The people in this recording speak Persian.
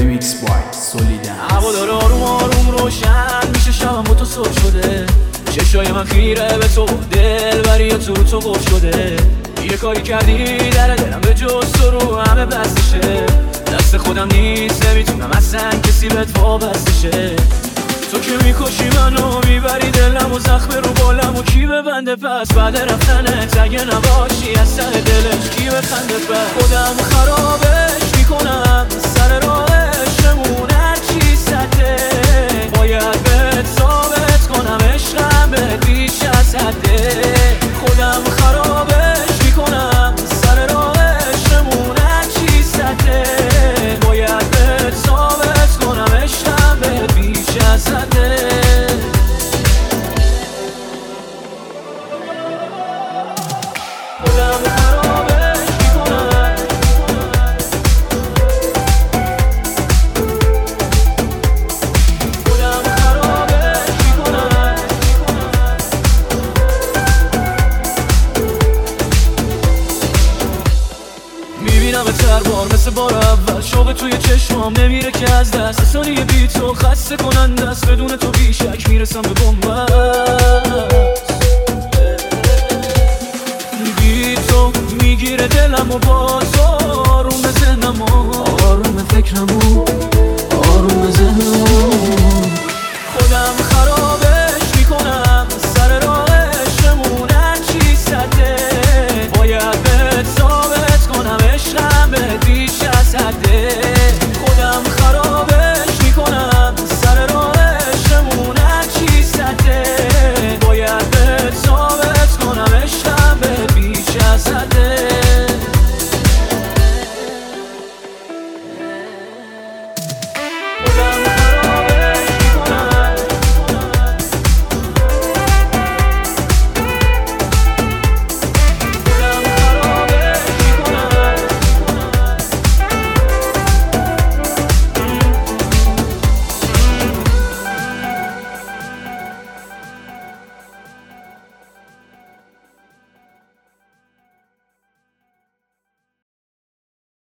ریمیکس بای سولیدن. هوا داره آروم آروم روشن میشه، شبم با تو صبح شده، چشای من خیره به تو، دل بری تو قفل شده. یه کاری کردی در دلم به جز تو رو همه بستشه، دست خودم نیست نمیتونم اصلا کسی بهت وابسته شه. تو که میکشی منو میبری دلم و زخم رو بالم و کی ببنده پس بعد رفتنت اگه نباشی از ته دلش کی بخنده پس. خودم خرابش میکنم سر راهش نمون هرچی سده، باید بهت ثابت کنم عشقم بهت بیش از حده. خودم خرابش میکنم سر راهش نمون هرچی سده، باید بهت ثابت کنم عشقم بهت بیش از حده. میبینم هر بار مثل بار اول، شوق توی چشمام نمیره که از دست، ثانیه بی تو خسته کننده است، بدون تو بیشک میرسم به بنبست. بی تو میگیره دلم و با تو آروم ذهنم و آروم فکرم و آروم ذهنم. خودم